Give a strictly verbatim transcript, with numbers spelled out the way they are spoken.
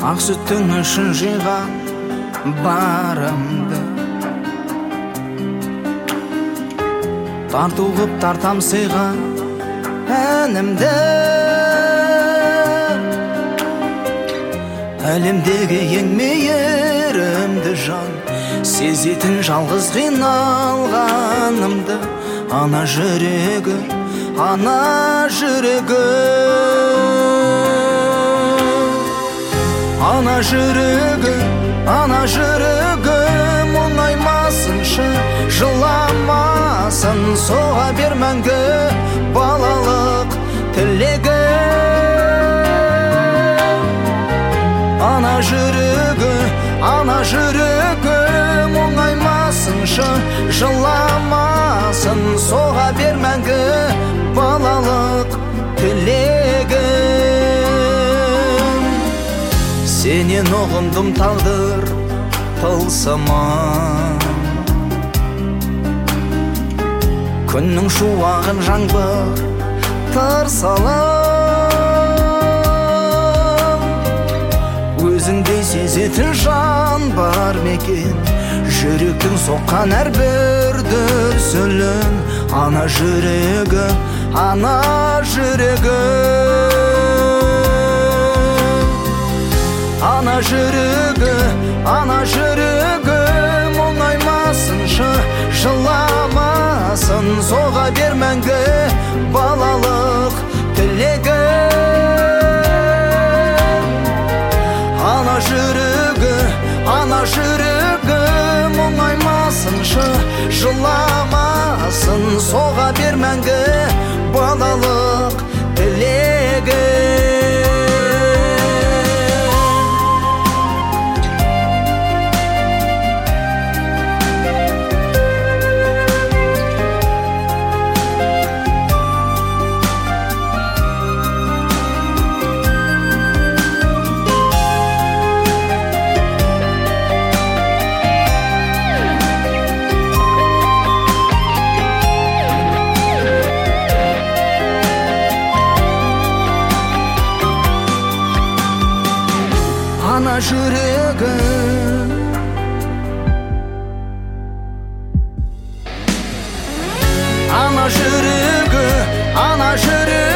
ақ сүттің үшін жиған барымды тарту қып тартам сыйға әнімді әлемдегі ең мейірімді жан сезетін жалғыз қиналғанымды ана жүрегі, ана жүрегі, ана жүрегі, ана жүрегі мұңаймасыншы, жыламасын, соға бер мәңгі балалық тілегі. Ана жүрегі, ана жүрегі мұңаймасыншы, жыламасын, соға бер мәңгі балалық тілегім. Сенен ұғындым тағдыр тылсымын, күннің шуағын жаңбыр тырсалып, өзіңдей сезетін жан бар мекен, жүректің соққан әрбір дүрсілін. Ана жүрегі, ана жүрегі, ана жүрегі, ана жүрегі мұңаймасыншы, жыламасын, соға бер мәңгі балалық тілегім. Ана жүрегі, ана жүрегі мұңаймасыншы, жыламасын, соға бер мәңгі балалық тілегім. Ана жүрегі, ана жүрегі, ана жүрегі